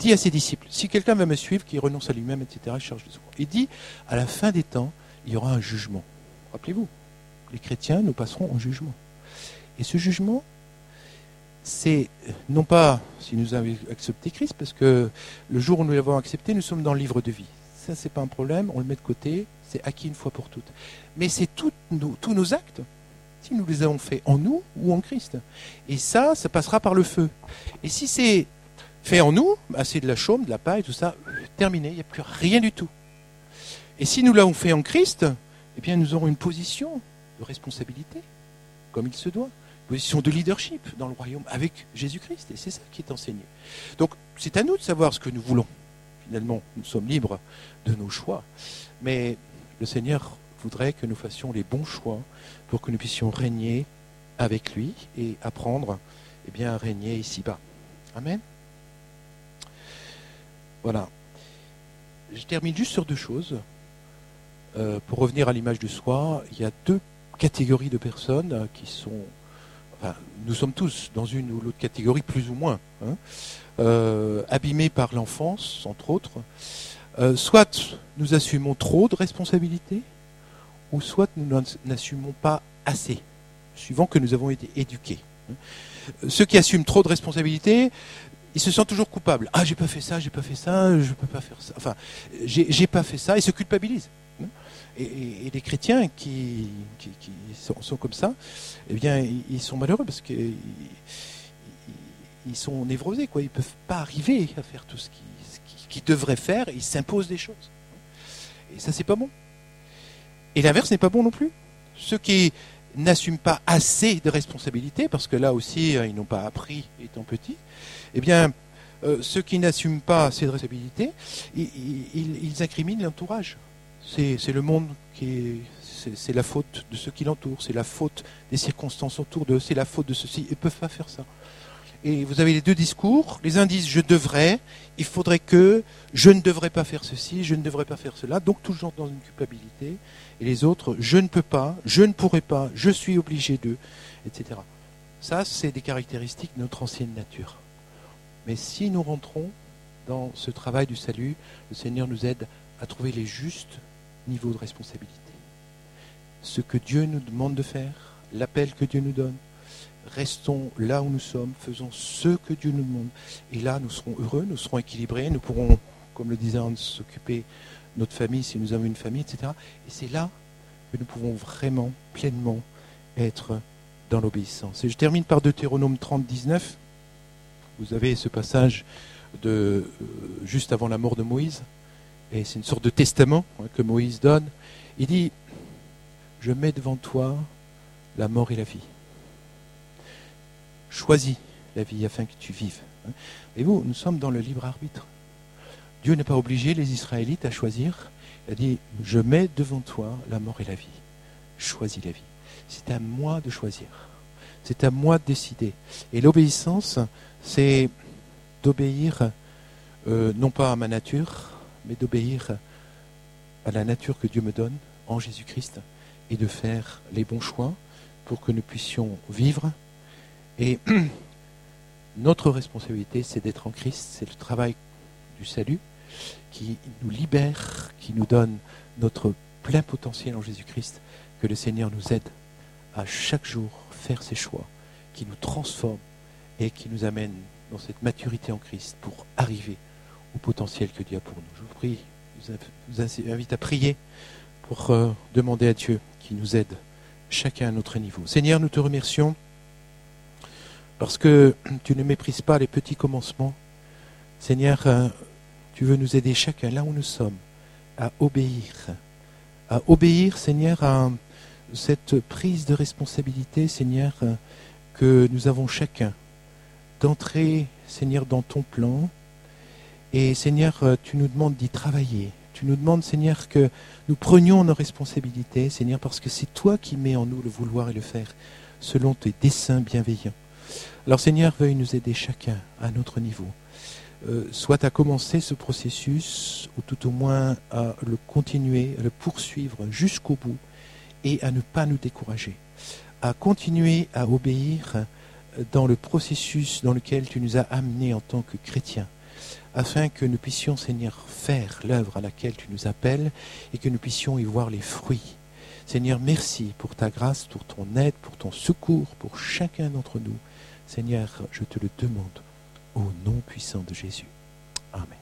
A: dit à ses disciples, si quelqu'un va me suivre, qu'il renonce à lui-même, et cetera, il charge de soi. Il dit, à la fin des temps, il y aura un jugement. Rappelez-vous, les chrétiens, nous passerons en jugement. Et ce jugement, c'est non pas si nous avons accepté Christ, parce que le jour où nous l'avons accepté, nous sommes dans le livre de vie. Ça, c'est pas un problème, on le met de côté, c'est acquis une fois pour toutes. Mais c'est tout nos, tous nos actes, si nous les avons faits en nous ou en Christ. Et ça, ça passera par le feu. Et si c'est fait en nous, bah c'est de la chaume, de la paille, tout ça, terminé, il n'y a plus rien du tout. Et si nous l'avons fait en Christ, eh bien nous aurons une position de responsabilité, comme il se doit. Position de leadership dans le royaume avec Jésus-Christ. Et c'est ça qui est enseigné. Donc, c'est à nous de savoir ce que nous voulons. Finalement, nous sommes libres de nos choix. Mais le Seigneur voudrait que nous fassions les bons choix pour que nous puissions régner avec lui et apprendre eh bien, à régner ici-bas. Amen. Voilà. Je termine juste sur deux choses. Euh, pour revenir à l'image du soi, il y a deux catégories de personnes qui sont... Enfin, nous sommes tous dans une ou l'autre catégorie, plus ou moins, hein, euh, abîmés par l'enfance, entre autres. Euh, soit nous assumons trop de responsabilités, ou soit nous n'assumons pas assez, suivant que nous avons été éduqués. Ceux qui assument trop de responsabilités, ils se sentent toujours coupables. Ah, j'ai pas fait ça, j'ai pas fait ça, je peux pas faire ça. Enfin, j'ai, j'ai pas fait ça, ils se culpabilisent. Et, et, et les chrétiens qui, qui, qui sont, sont comme ça, eh bien, ils, ils sont malheureux parce qu'ils ils, ils sont névrosés, quoi. Ils ne peuvent pas arriver à faire tout ce qu'ils, ce qu'ils, qu'ils devraient faire, et ils s'imposent des choses. Et ça, c'est pas bon. Et l'inverse n'est pas bon non plus. Ceux qui n'assument pas assez de responsabilités, parce que là aussi, ils n'ont pas appris étant petits, eh bien, euh, ceux qui n'assument pas assez de responsabilités, ils, ils, ils incriminent l'entourage. C'est, c'est le monde qui est... C'est, c'est la faute de ceux qui l'entourent, c'est la faute des circonstances autour d'eux, c'est la faute de ceux-ci. Ils ne peuvent pas faire ça. Et vous avez les deux discours. Les uns disent « je devrais », il faudrait que, je ne devrais pas faire ceci, je ne devrais pas faire cela, donc toujours dans une culpabilité. Et les autres « je ne peux pas, je ne pourrais pas, je suis obligé de », et cetera. Ça, c'est des caractéristiques de notre ancienne nature. Mais si nous rentrons dans ce travail du salut, le Seigneur nous aide à trouver les justes niveaux de responsabilité. Ce que Dieu nous demande de faire, l'appel que Dieu nous donne, restons là où nous sommes, faisons ce que Dieu nous demande. Et là, nous serons heureux, nous serons équilibrés, nous pourrons, comme le disait Hans, s'occuper de notre famille si nous avons une famille, et cetera. Et c'est là que nous pouvons vraiment, pleinement être dans l'obéissance. Et je termine par Deutéronome trente, dix-neuf. Vous avez ce passage de, euh, juste avant la mort de Moïse. Et c'est une sorte de testament hein, que Moïse donne. Il dit, je mets devant toi la mort et la vie. Choisis la vie afin que tu vives. Et vous, nous sommes dans le libre arbitre. Dieu n'a pas obligé les Israélites à choisir. Il a dit, je mets devant toi la mort et la vie. Choisis la vie. C'est à moi de choisir. C'est à moi de décider. Et l'obéissance, c'est d'obéir euh, non pas à ma nature, mais d'obéir à la nature que Dieu me donne en Jésus-Christ et de faire les bons choix pour que nous puissions vivre. Et notre responsabilité, c'est d'être en Christ, c'est le travail du salut qui nous libère, qui nous donne notre plein potentiel en Jésus-Christ, que le Seigneur nous aide à chaque jour faire ces choix, qui nous transforment et qui nous amènent dans cette maturité en Christ pour arriver au potentiel que Dieu a pour nous. Je vous prie, je vous invite à prier pour euh, demander à Dieu qui nous aide chacun à notre niveau. Seigneur, nous te remercions parce que tu ne méprises pas les petits commencements. Seigneur, euh, tu veux nous aider chacun là où nous sommes à obéir, à obéir, Seigneur, à cette prise de responsabilité, Seigneur, euh, que nous avons chacun d'entrer, Seigneur, dans ton plan. Et Seigneur, tu nous demandes d'y travailler. Tu nous demandes, Seigneur, que nous prenions nos responsabilités, Seigneur, parce que c'est toi qui mets en nous le vouloir et le faire, selon tes desseins bienveillants. Alors, Seigneur, veuille nous aider chacun à notre niveau. Euh, soit à commencer ce processus, ou tout au moins à le continuer, à le poursuivre jusqu'au bout, et à ne pas nous décourager. À continuer à obéir dans le processus dans lequel tu nous as amenés en tant que chrétiens. afin que nous puissions, Seigneur, faire l'œuvre à laquelle tu nous appelles et que nous puissions y voir les fruits. Seigneur, merci pour ta grâce, pour ton aide, pour ton secours, pour chacun d'entre nous. Seigneur, je te le demande au nom puissant de Jésus. Amen.